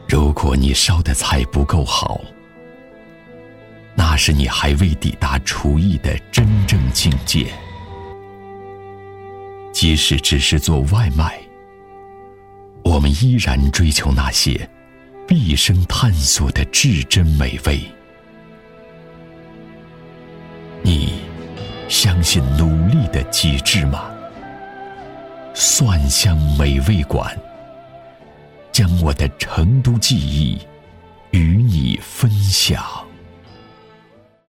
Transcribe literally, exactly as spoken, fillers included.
如果你烧的菜不够好，那是你还未抵达厨艺的真正境界。即使只是做外卖，我们依然追求那些毕生探索的至真美味。你相信努力的极致吗？蒜香美味馆，将我的成都记忆与你分享。